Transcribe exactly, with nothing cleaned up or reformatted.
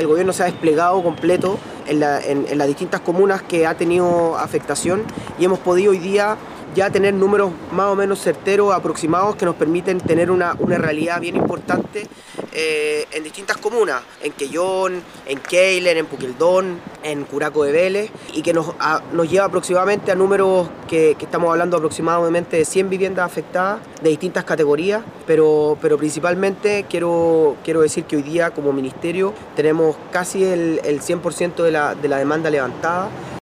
el gobierno se ha desplegado completo en, la, en, en las distintas comunas que ha tenido afectación y hemos podido hoy día ya tener números más o menos certeros, aproximados, que nos permiten tener una, una realidad bien importante eh, en distintas comunas, en Quellón, en Keiler, en Puquildón, en Curaco de Vélez, y que nos, a, nos lleva aproximadamente a números que, que estamos hablando aproximadamente de cien viviendas afectadas de distintas categorías, pero, pero principalmente quiero, quiero decir que hoy día como ministerio tenemos casi el, el cien por ciento de la, de la demanda levantada.